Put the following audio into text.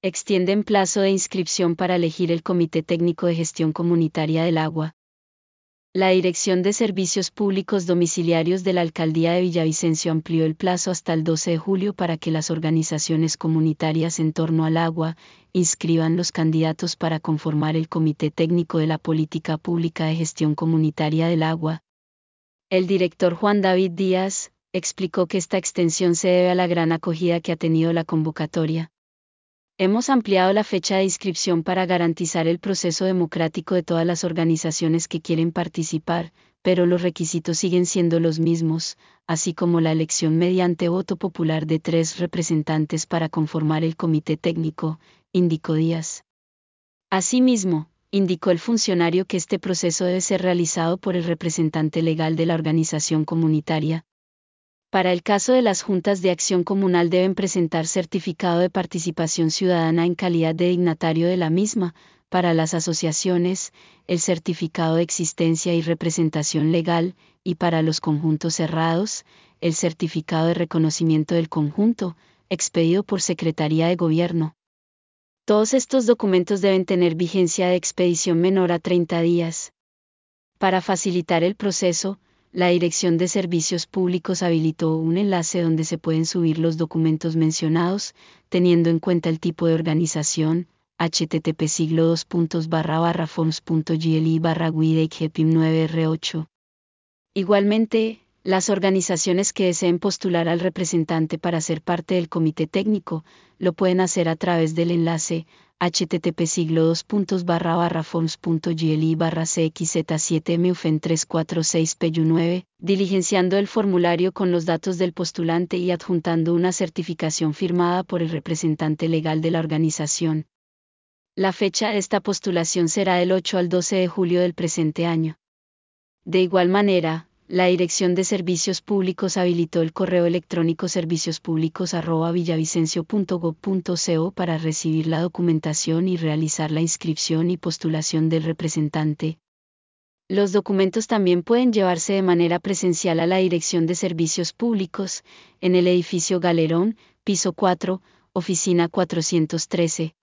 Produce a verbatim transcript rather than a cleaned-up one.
Extienden plazo de inscripción para elegir el Comité Técnico de Gestión Comunitaria del Agua. La Dirección de Servicios Públicos Domiciliarios de la Alcaldía de Villavicencio amplió el plazo hasta el doce de julio para que las organizaciones comunitarias en torno al agua inscriban los candidatos para conformar el Comité Técnico de la Política Pública de Gestión Comunitaria del Agua. El director Juan David Díaz explicó que esta extensión se debe a la gran acogida que ha tenido la convocatoria. Hemos ampliado la fecha de inscripción para garantizar el proceso democrático de todas las organizaciones que quieren participar, pero los requisitos siguen siendo los mismos, así como la elección mediante voto popular de tres representantes para conformar el comité técnico, indicó Díaz. Asimismo, indicó el funcionario que este proceso debe ser realizado por el representante legal de la organización comunitaria. Para el caso de las juntas de acción comunal deben presentar certificado de participación ciudadana en calidad de dignatario de la misma, para las asociaciones, el certificado de existencia y representación legal, y para los conjuntos cerrados, el certificado de reconocimiento del conjunto, expedido por Secretaría de Gobierno. Todos estos documentos deben tener vigencia de expedición menor a treinta días. Para facilitar el proceso, la Dirección de Servicios Públicos habilitó un enlace donde se pueden subir los documentos mencionados, teniendo en cuenta el tipo de organización, http siglo dos puntos barra barra forms punto gli barra guidegpim nueve r ocho. Igualmente, las organizaciones que deseen postular al representante para ser parte del comité técnico, lo pueden hacer a través del enlace http siglo dos puntos barra barra forms punto gli barra cxz siete mufen tres cuatro seis pu nueve, diligenciando el formulario con los datos del postulante y adjuntando una certificación firmada por el representante legal de la organización. La fecha de esta postulación será del ocho al doce de julio del presente año. De igual manera, la Dirección de Servicios Públicos habilitó el correo electrónico serviciospúblicos arroba villavicencio punto gob punto co para recibir la documentación y realizar la inscripción y postulación del representante. Los documentos también pueden llevarse de manera presencial a la Dirección de Servicios Públicos, en el edificio Galerón, piso cuatro, oficina cuatrocientos trece.